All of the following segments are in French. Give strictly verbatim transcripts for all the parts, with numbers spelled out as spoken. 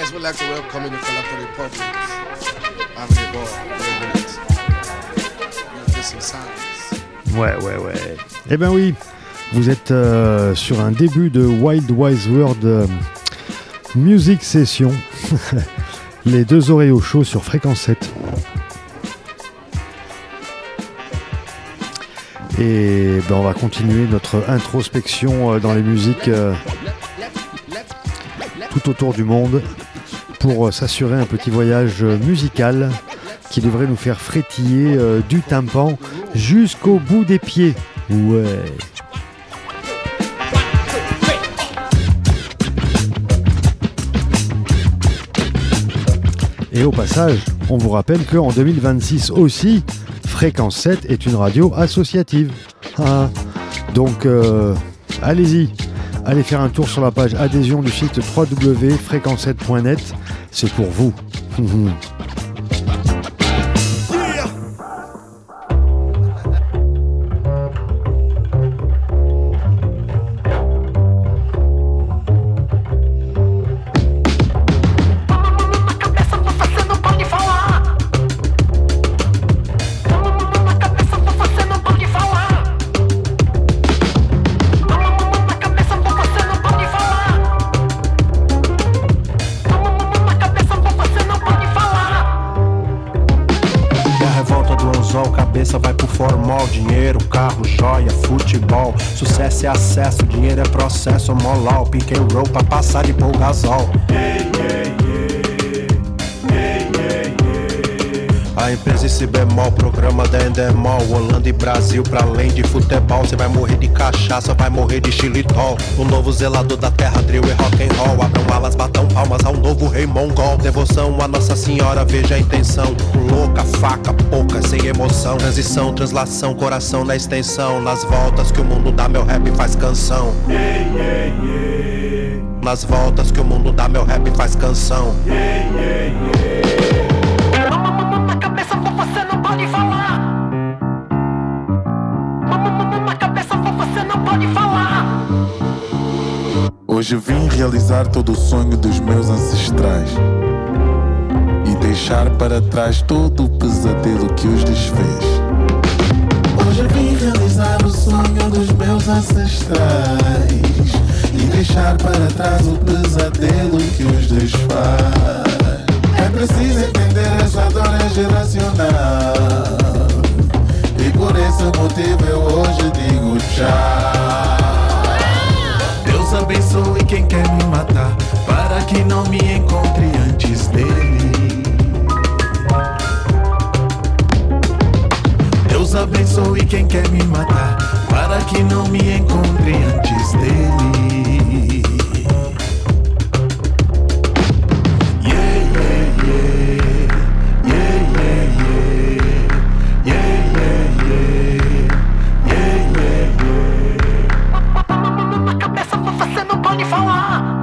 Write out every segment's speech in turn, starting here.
just would like to welcome in the Collector Republic. Avenue Ball, Musician Sounds. Ouais, ouais, ouais. Eh ben oui, vous êtes euh, sur un début de Wild Wise World euh, Music Session. Les deux oreilles au chaud sur Fréquence sept. Et ben on va continuer notre introspection euh, dans les musiques euh, tout autour du monde pour euh, s'assurer un petit voyage euh, musical qui devrait nous faire frétiller euh, du tympan jusqu'au bout des pieds. Ouais. Et au passage, on vous rappelle qu'en deux mille vingt-six aussi, Fréquence sept est une radio associative. Ah, donc, euh, allez-y, allez faire un tour sur la page adhésion du site w w w point fréquence sept point net. C'est pour vous. Dinheiro, carro, joia, futebol. Sucesso é acesso, dinheiro é processo. Molau, pick and roll pra passar de pôr gasol. Yeah, yeah, yeah. Yeah, yeah, yeah. A empresa em si bemol, programa da Endemol. Holanda e Brasil, pra além de futebol. Cê vai morrer de cachaça, vai morrer de xilitol. O novo zelador da terra, drill e rock and roll. Abram alas, batam palmas ao novo rei mongol. Devoção a Nossa Senhora, veja a intenção. Louca, faca, pouca, sem emoção. Transição, translação, coração na extensão. Nas voltas que o mundo dá, meu rap faz canção. Yeah, yeah, yeah. Nas voltas que o mundo dá, meu rap faz canção. Yeah, yeah, yeah. Na cabeça você não pode falar. Na cabeça você não pode falar. Hoje vim realizar todo o sonho dos meus ancestrais e deixar para trás todo o pesadelo que os desfez. Hoje vim realizar o sonho dos meus ancestrais e deixar para trás o pesadelo que os desfaz. É preciso entender essa dor é geracional e por esse motivo eu hoje digo tchau. Deus abençoe quem quer me matar, para que não me encontre antes dele. Deus abençoe quem quer me matar, para que não me encontre antes dele. Yeah, yeah, yeah. Yeah, yeah, yeah. Yeah, yeah, yeah. Yeah, yeah, yeah. Na cabeça você não pode falar.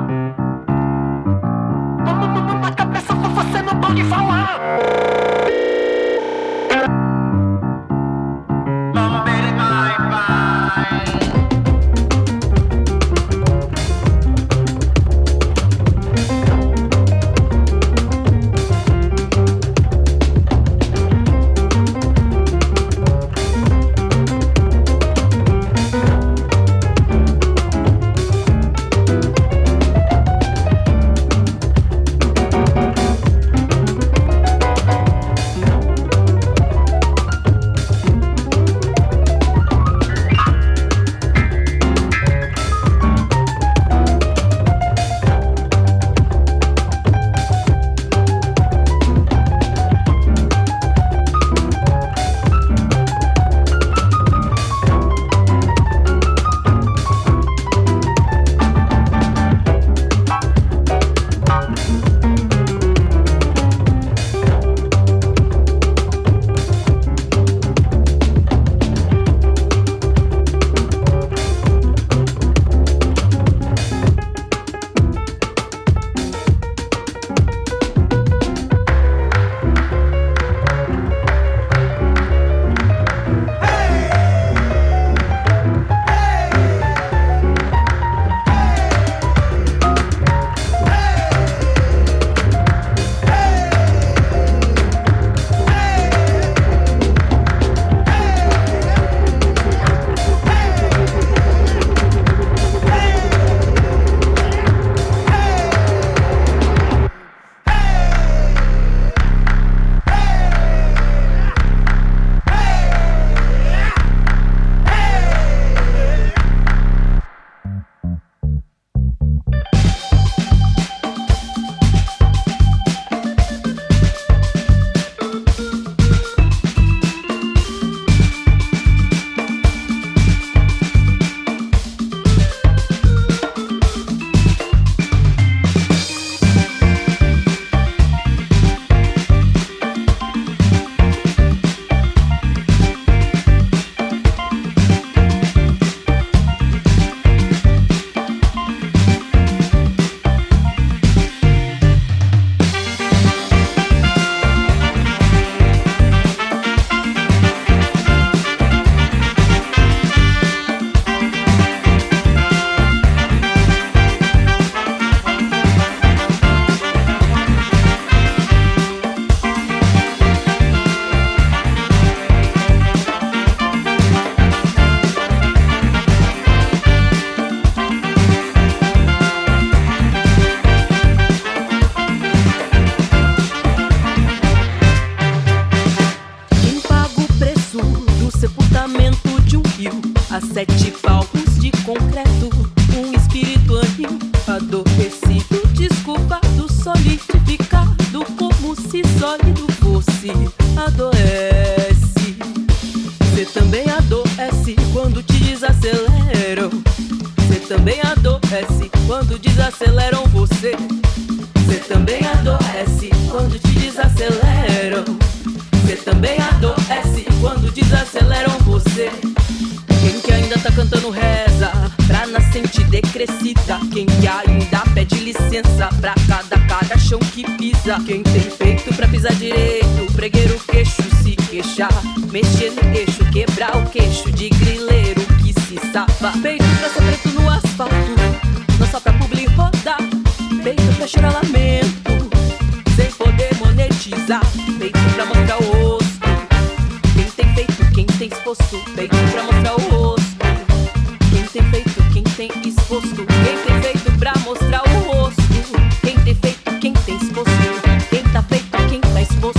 sete palmos de concreto, um espírito anil adormecido, desculpado, solidificado, como se sólido fosse. Adoece, cê também adoece quando te desaceleram. Cê também adoece quando desaceleram você. Cê também adoece quando te desaceleram. Cê também adoece quando desaceleram você. Quem que ainda tá cantando reza pra nascente decrescida? Quem que ainda pede licença pra cada cada chão que pisa? Quem tem peito pra pisar direito, pregueiro o queixo, se queixar, mexer no eixo, quebrar o queixo de grileiro que se safa. Peito pra ser preto no asfalto, não só pra publi rodar. Peito pra cheirar lamento, sem poder monetizar. Peito pra mostrar o rosto, quem tem feito, quem tem exposto. Peito pra mostrar o rosto, quem tem feito, quem tem exposto. Quem tem feito pra mostrar o rosto, quem tem feito, quem tem exposto. Quem tá feito, quem tá exposto.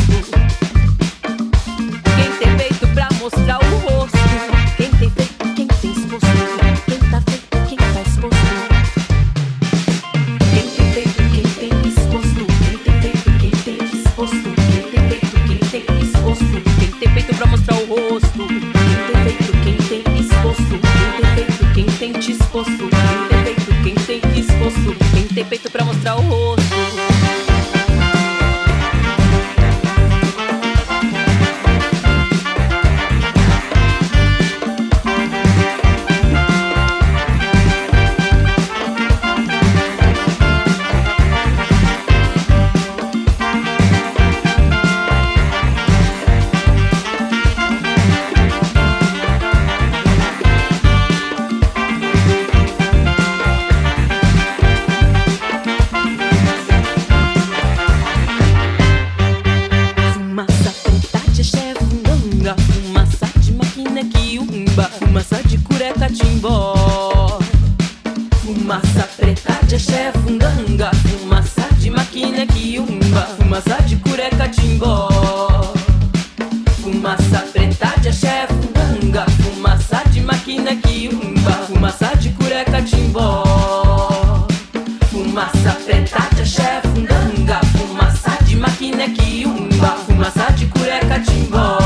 Quem tem feito pra mostrar o rosto, quem tem feito, quem tem exposto. Quem tá feito, quem tá exposto. Quem tem feito, quem tem exposto. Quem tem feito, quem tem exposto. Quem tem feito, quem tem exposto. Quem tem feito pra mostrar o rosto, quem tem feito, quem tem exposto. Quem tem feito, quem tem disposto. Quem tem feito, quem tem exposto. Quem tem feito pra mostrar o rosto. Fumaça de cureca timbó, fumaça preta de axé fundanga, fumaça de máquina que umba, fumaça de cureca timbó, fumaça preta de axé fundanga, fumaça de máquina que umba, fumaça de cureca timbó, fumaça preta de axé fundanga, fumaça de máquina que umba, fumaça de cureca timbó.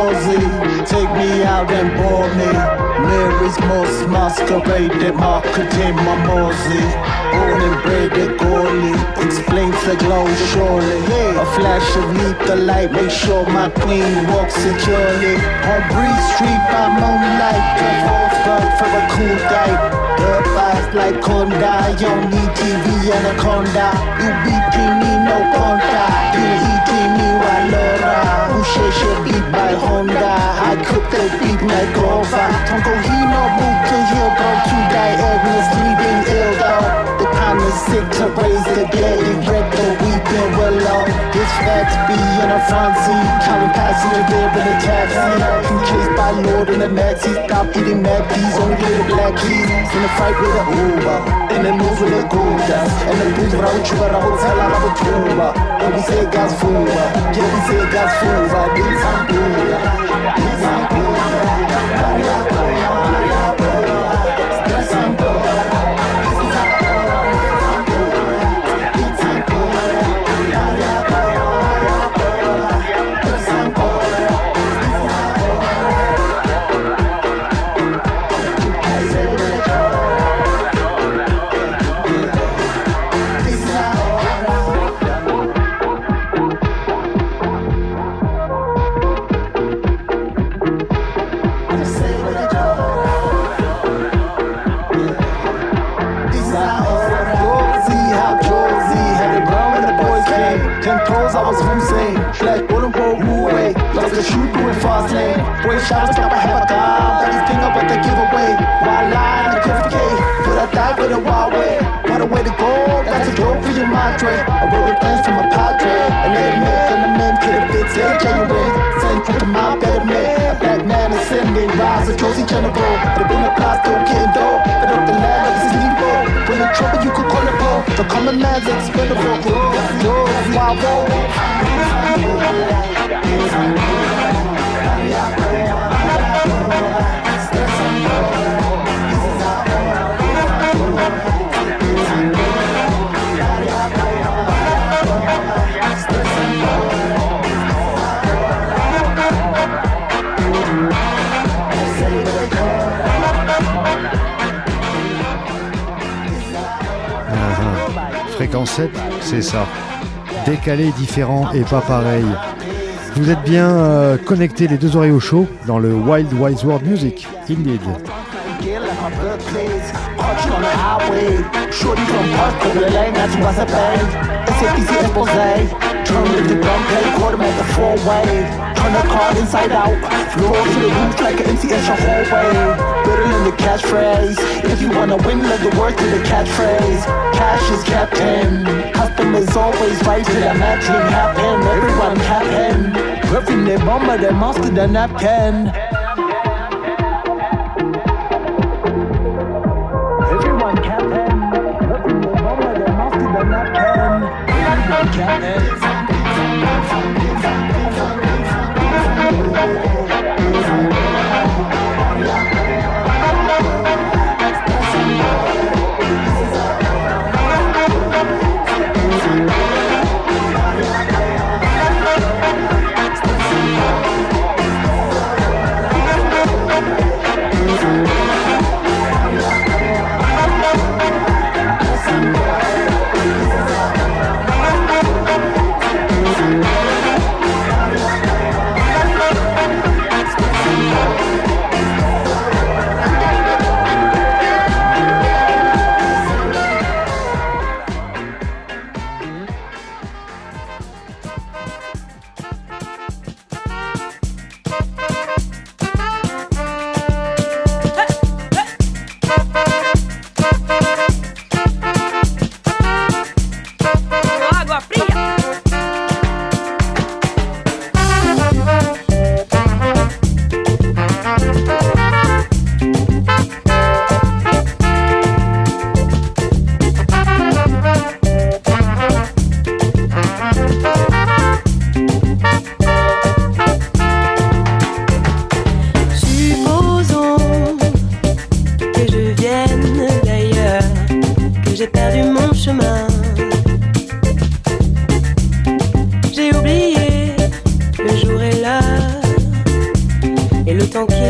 Rosie, take me out and bore me. Mary's most masqueraded, marketing my mosey. Born and bred at Gourley, explains the glow surely. A flash of lethal light, make sure my queen walks securely. On Bree Street by moonlight, the Wolfsburg for a cool night. Dirt vibes like Honda, you don't need T V Anaconda. You beating me, no contact. You eating me, Walora. Who should beat by Honda? I cook the beat like Gova. Tonko Hino, move to heel, go to diagonal, sleeping ill though. The kind of sick to raise the dead, and break the weeping willow. This facts be in a front seat, counting passenger there in a taxi. Encased by Lord in the maxi, stop eating Mackies, only get the black keys. In a fight with an Uber, in the news with a Gouda. And the booze round you at a hotel out of a tuba. And we say God's food, yeah we say God's food. This I'm Buddha, this I'm Buddha. This I'm Buddha. Boy, shout stop, I have a dime. That is king up with the giveaway. Wild line, the equivoque. But I die with a wild way. What a way to go, that's a dope for your madre. I wrote it thanks to my padre. And let me and the men could have been say genuine. Send to my better man. A black man ascending, rise a Josie General. But been a blast, don't get dope. But up the land of this evil. When in trouble, you could call it bro. The common man's expendable. Yours, wild roll. Fréquence sept, c'est ça. Décalé, différent et pas pareil. Vous êtes bien euh, connectés les deux oreilles au chaud dans le Wild Wild World Music, indeed. Turn the car inside out, floor to the roof like an M C S your hallway. Better than the catchphrase. If you wanna win, let the word to the catchphrase. Cash is captain. Customers always right to the matching happen. Everyone happen. Griffin the bomber, the master, the napkin. Everyone happen. Griffin the bomber, the master, the napkin. Everyone happen.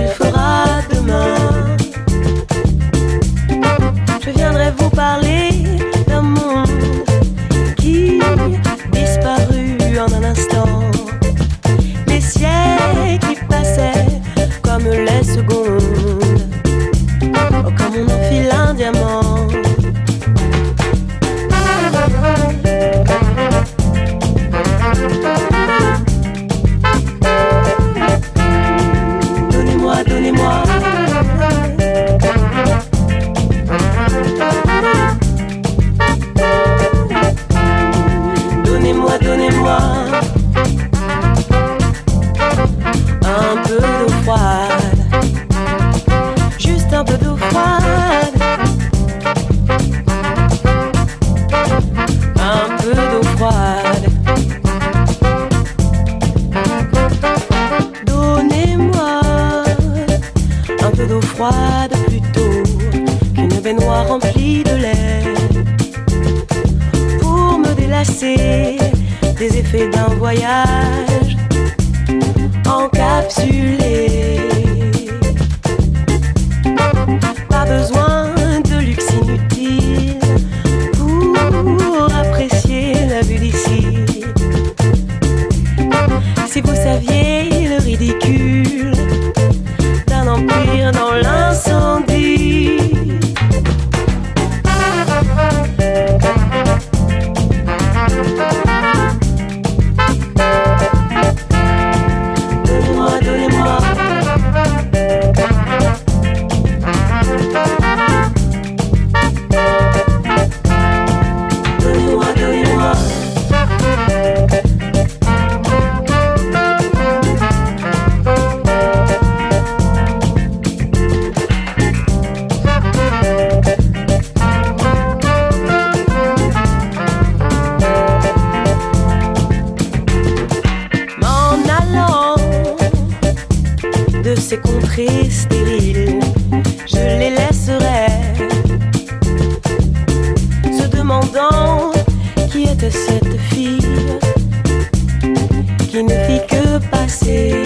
qu'il fera demain. Je viendrai vous parler d'un monde qui disparut en un instant. Les siècles qui passaient comme les secondes, oh, comme on enfile un diamant. Donnez-moi, donnez-moi. Donnez-moi, donnez-moi un peu d'eau froide, juste un peu d'eau froide, un peu d'eau froide. Donnez-moi un peu d'eau froide plutôt qu'une baignoire remplie de lait, pour me délasser des effets d'un voyage encapsulé. Pas besoin de luxe inutile pour apprécier la vue d'ici. Si vous saviez le ridicule d'un empire dans l'incendie. Donnez-moi, donnez-moi. Donnez-moi, donnez-moi. Ces contrées stériles, je les laisserai se demandant qui était cette fille qui ne fit que passer.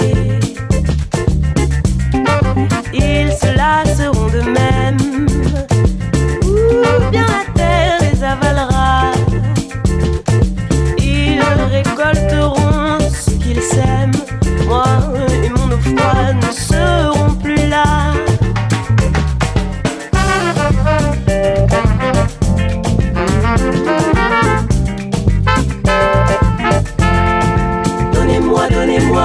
Ils se lasseront de même, ou bien la terre les avalera. Ils récolteront ce qu'ils sèment. Moi et mon eau froide ne seront plus là. Donnez-moi, donnez-moi.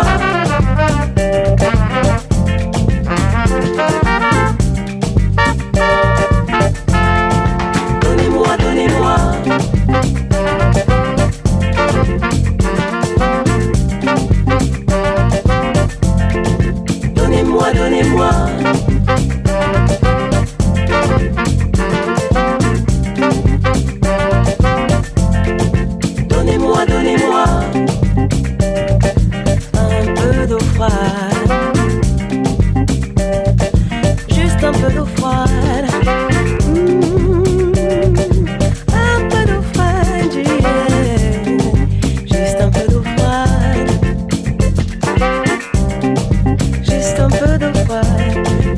Donnez-moi, donnez-moi. Donnez-moi, donnez-moi. Donnez-moi, donnez-moi un peu d'eau froide, juste un peu d'eau froide. Mmh, un peu d'eau froide, yeah. Juste un peu d'eau froide. Juste un peu d'eau froide,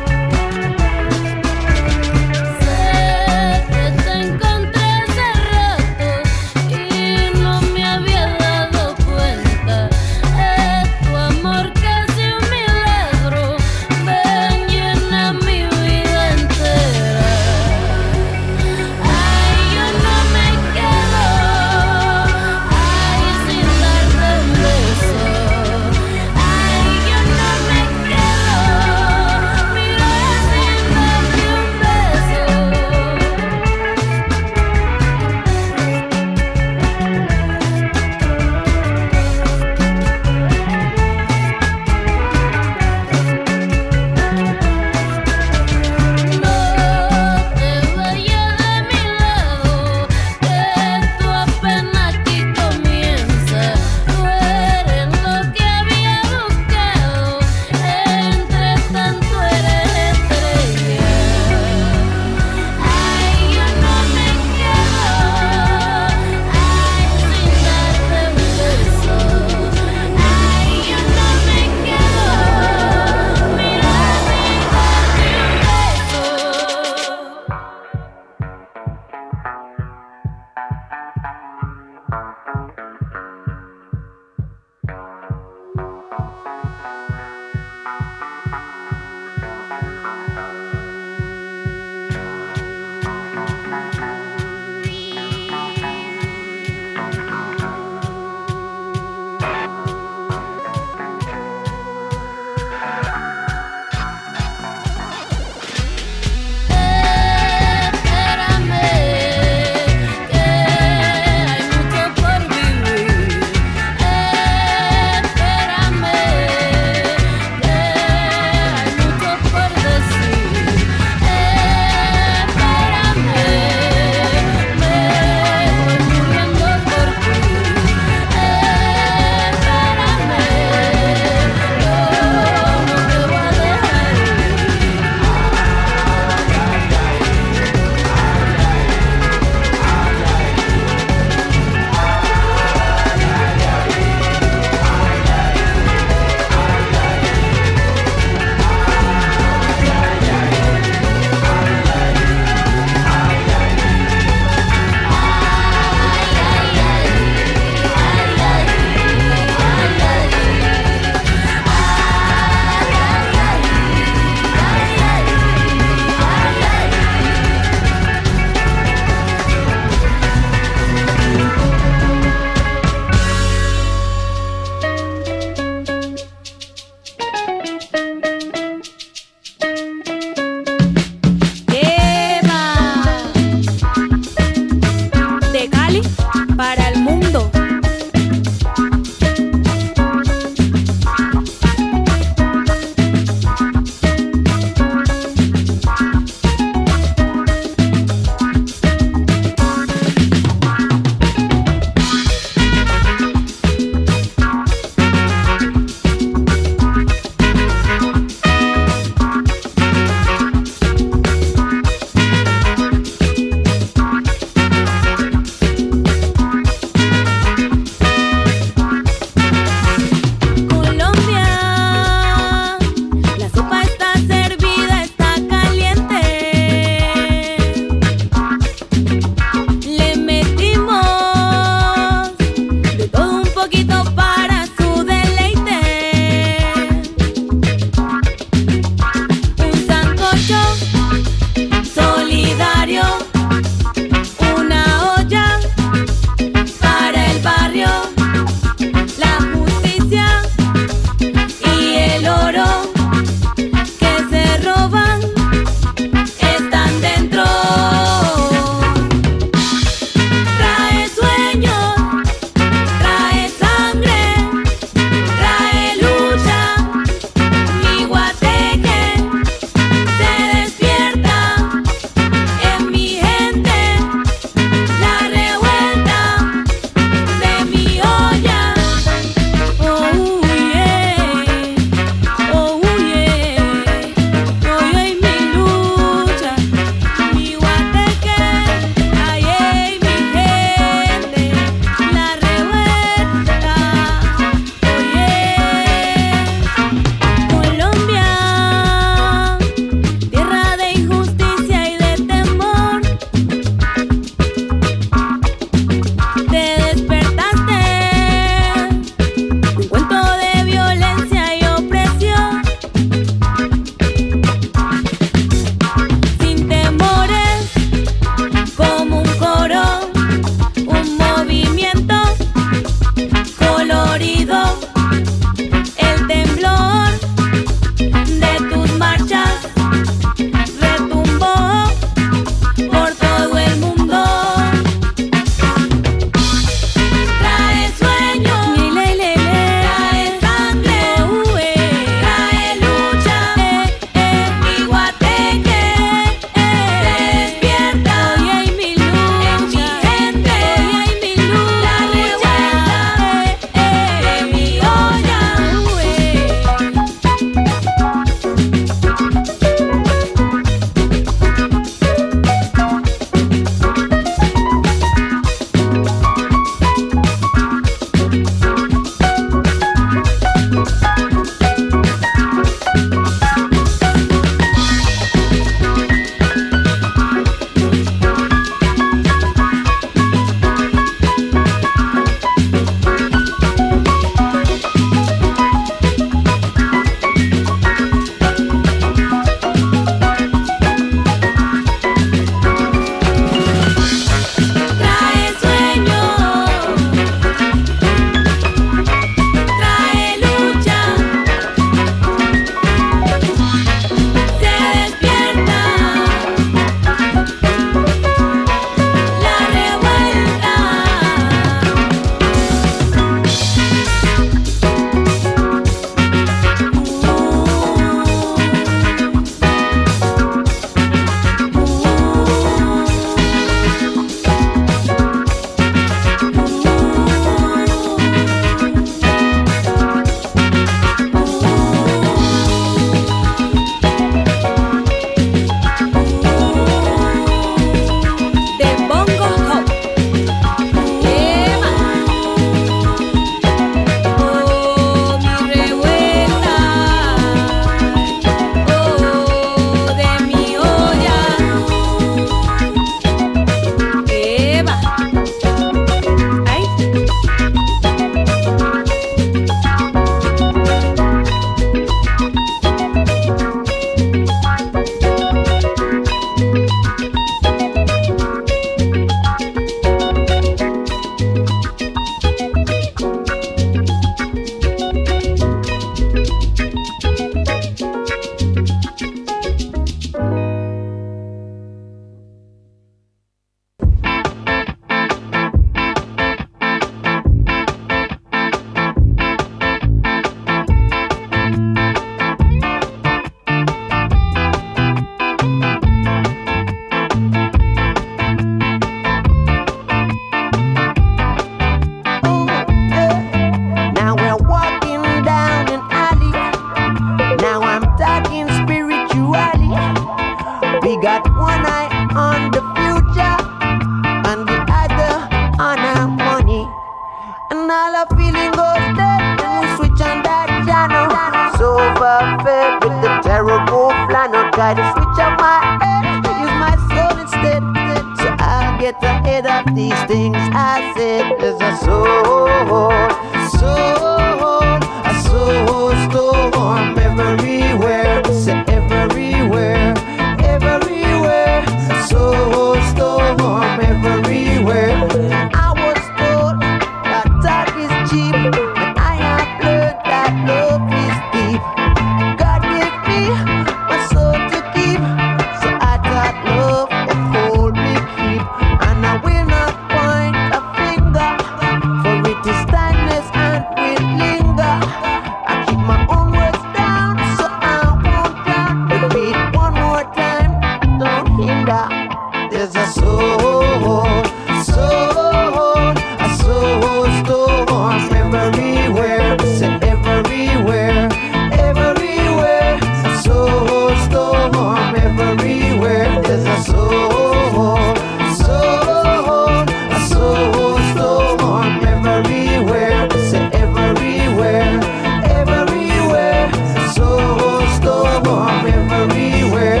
by the switch of my head, use my soul instead. So I'll get ahead of these things. I said there's a soul, soul, a soul storm everywhere. Say everywhere, everywhere. A soul storm everywhere. I was told that talk is cheap, and I have learned that love is deep. God gave me my soul to keep, so I thought love would hold me keep. And I will not point a finger, for it is timeless and will linger. I keep my own words down, so I won't drown. Repeat one more time, don't hinder. There's a soul, soul, a soul storm everywhere. Say everywhere, everywhere. A soul storm everywhere. There's a soul, soul, a soul storm everywhere. Say everywhere, everywhere. A soul storm everywhere.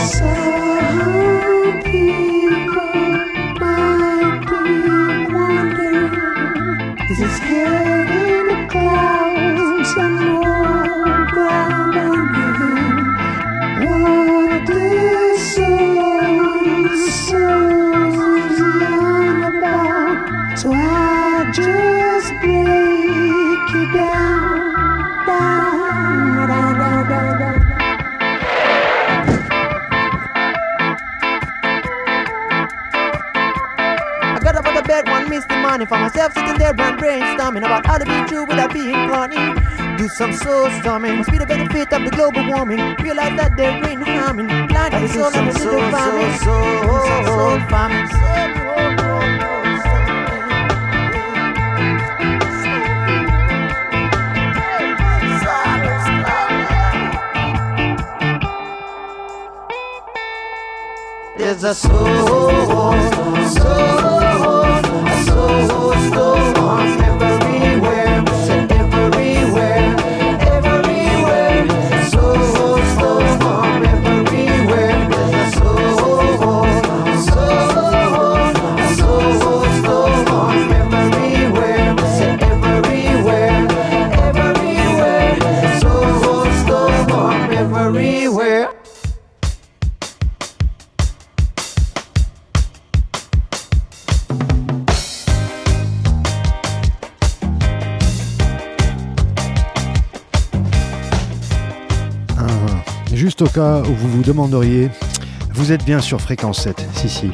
Some people might be wondering, is his head in the clouds and no ground under him? What this soul, soul's young about? So I just break it down, down, down, down, down, down. I got up out of bed one misty morning, for myself sitting there and brainstorming about how to be true without being corny. Do some soul storming, must be the benefit of the global warming. Realize that there ain't harming. Blind the soul and the little farming. Some soul farming. There's a soul, soul, a soul storm everywhere. Say everywhere, everywhere. A soul storm everywhere. There's a soul, soul, a soul storm everywhere. Say everywhere, everywhere. A soul storm everywhere. Juste au cas où vous vous demanderiez, vous êtes bien sur Fréquence sept, si si.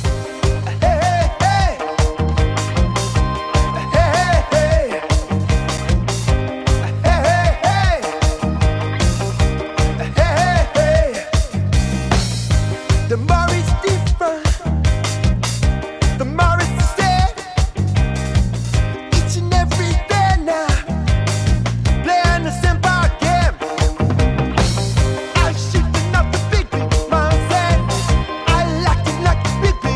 The more it's different, the more it's sad. Each and every day now, playing the same ball game. I shooting up the big big man said, I like it like the big big.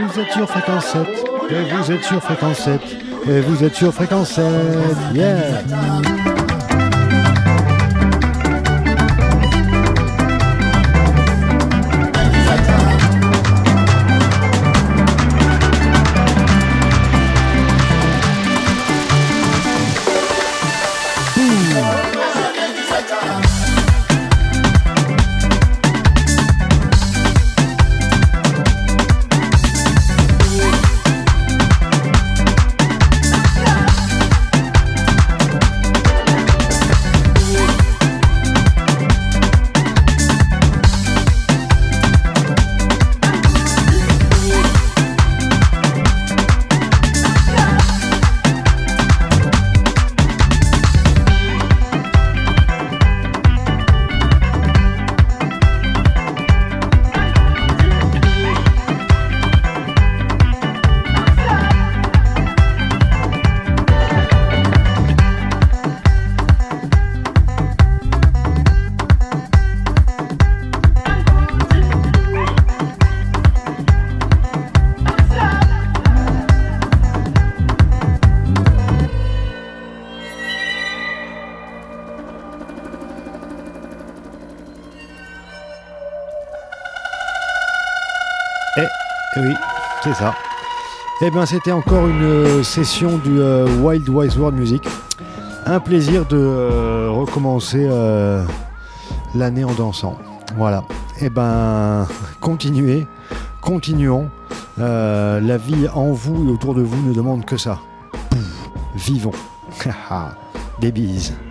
vous êtes sur Fréquence sept. Et vous êtes sur Fréquence sept. Et vous êtes sur Fréquence sept. Yeah. Oui, c'est ça. Eh bien, c'était encore une session du euh, Wild Wise World Music. Un plaisir de euh, recommencer euh, l'année en dansant. Voilà. Eh bien, continuez, continuons. Euh, la vie en vous et autour de vous ne demande que ça. Pouf, vivons. Des bises.